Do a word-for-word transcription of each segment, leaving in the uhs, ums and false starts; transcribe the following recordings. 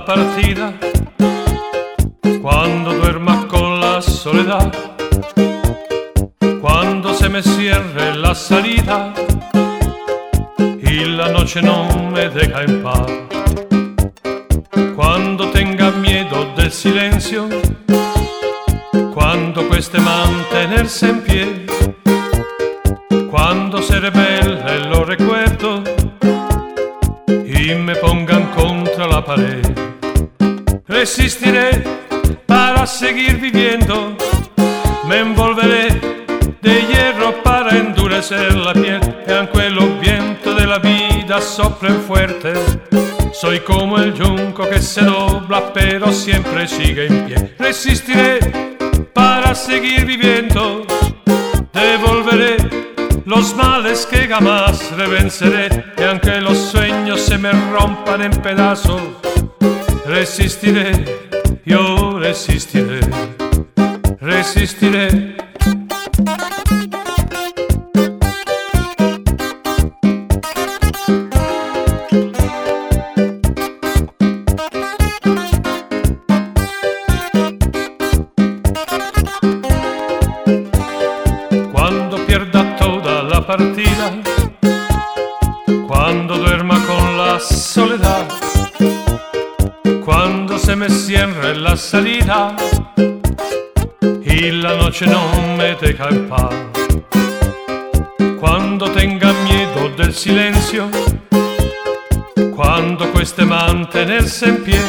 partida, cuando duerma con la soledad, cuando se me cierre la salida y la noche no me deja en paz, cuando tenga miedo del silencio, cuando cueste mantenerse en pie, cuando se revele los recuerdos y me pongan contra la pared, resistiré para seguir viviendo, me envolveré de hierro para endurecer la piel, e aunque los vientos de la vida soplen fuerte, soy como el yunco que se dobla pero siempre sigue en pie. Resistiré para seguir viviendo, devolveré los males que jamás revenceré, y aunque los sueños se me rompan en pedazos, resistiré, yo resistiré, resistiré. Cuando pierda toda la partida, cuando duerma con la soledad, cuando se me cierre la salida y la noche no me deja en paz, cuando tenga miedo del silencio, cuando cueste mantenerse en pie,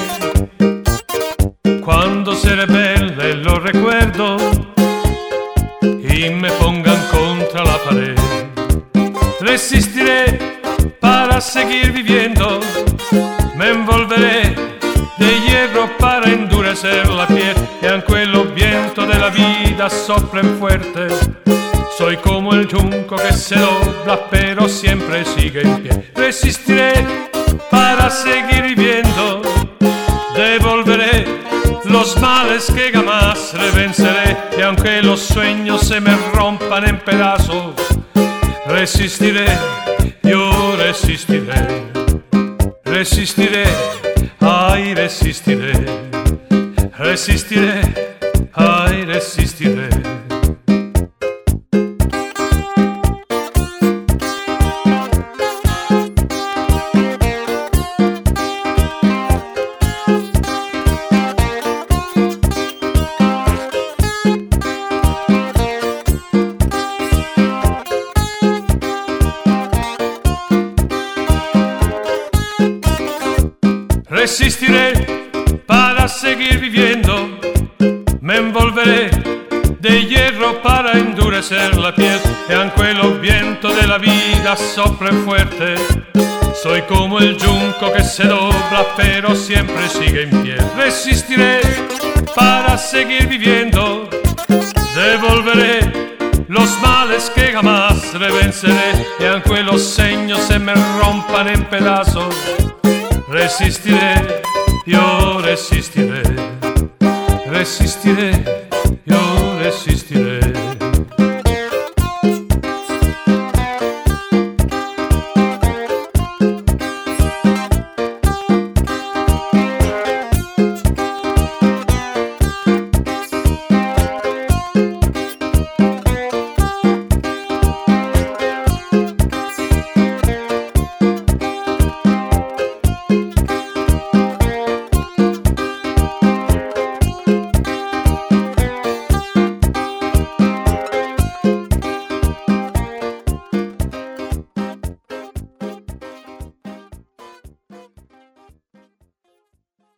cuando se revelen los recuerdos y me pongan contra la pared, resistiré para seguir viviendo, me envolveré de hierro para endurecer la piel, y aunque los vientos de la vida soplen fuerte, soy como el yunco que se dobla pero siempre sigue en pie. Resistiré para seguir viviendo, devolveré los males que jamás revenceré, y aunque los sueños se me rompan en pedazos, resistiré, yo resistiré, resistiré, ay resistiré, resistiré, ay resistiré. Resistiré para seguir viviendo, me envolveré de hierro para endurecer la piel, y aunque los vientos de la vida soplen fuerte, soy como el yunco que se dobla pero siempre sigue en pie. Resistiré para seguir viviendo, devolveré los males que jamás revenceré, y aunque los sueños se me rompan en pedazos, resistiré, yo resistiré, resistiré, yo resistiré.